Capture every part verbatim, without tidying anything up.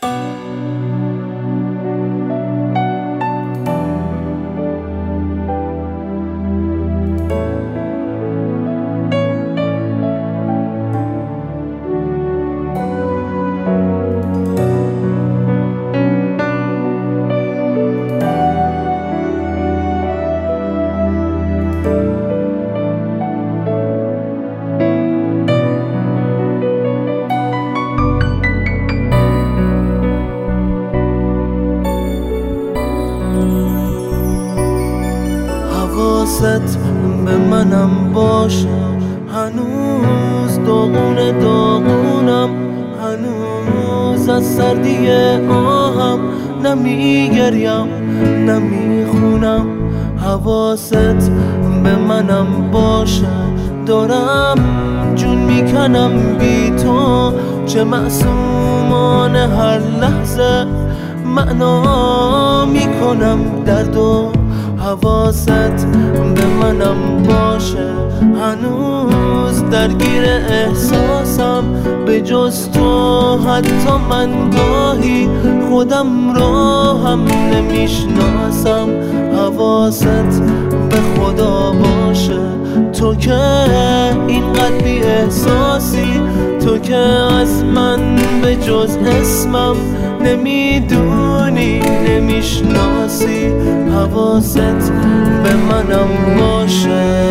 حواست به منم باشه، هنوز داغون داغونم، هنوز از سردی آهم نمیگریم نمیخونم. حواست به منم باشه، دارم جون میکنم بی تو، چه معصومانه هر لحظه معنا میکنم دردو. حواست به منم باشه، هنوز درگیر احساسم، به جز تو حتی من گاهی خودم رو هم نمیشناسم. حواست به خدا باشه، تو که اینقدر بی احساسی، تو که از من به جز اسمم نمیدونی نمیشناسی. حواست به منم باشه.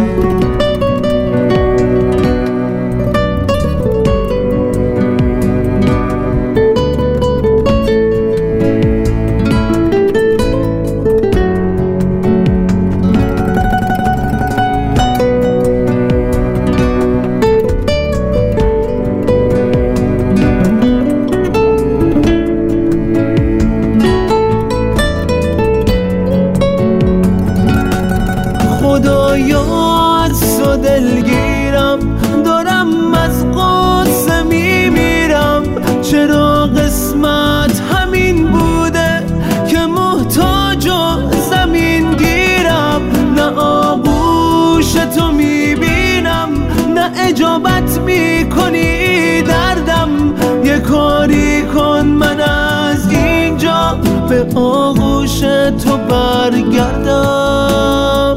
خدایا از تو دلگیرم، دارم از قصه میمیرم. چرا قسمت همین بوده که محتاج و زمین گیرم؟ نه آغوش تو میبینم، نه اجابت میکنی دردم. یه کاری کن من از اینجا به آغوش تو برگردم.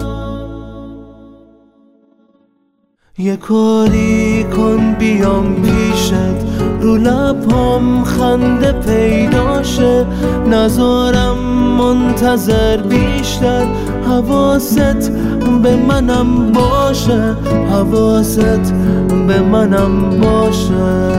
یه کاری کن بیام پیشت، رو لبام خنده پیدا شه، نذارم منتظر بیشتر. حواست به منم باشه، حواست به منم باشه.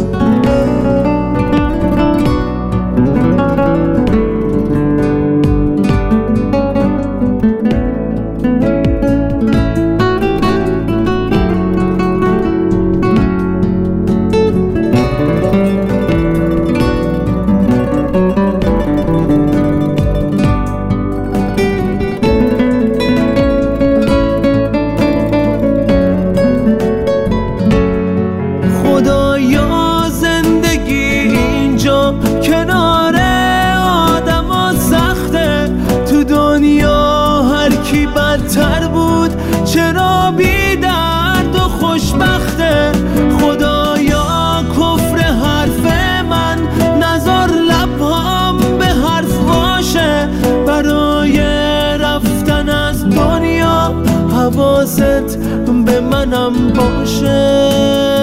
خدایا زندگی اینجا کنار آدم ها سخته، تو دنیا هر کی بدتر بود چرا بی درد و خوشبخته. خدایا کفر حرف من نذار لبام به حرف باشه، برای رفتن از دنیا حواست به منم باشه.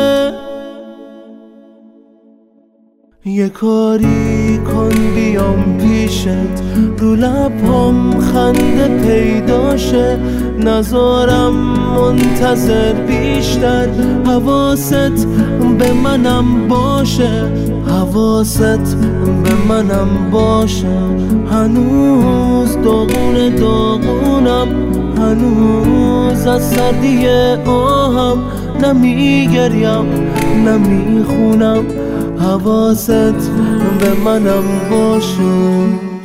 یه کاری کن بیام پیشت، رو لبام خنده پیدا شه، نذارم منتظر بیشتر. حواست به منم باشه، حواست به منم باشه. هنوز داغون داغونم، هنوز از سردی آهم نمیگریم نمیخونم. حواست به منم باشه.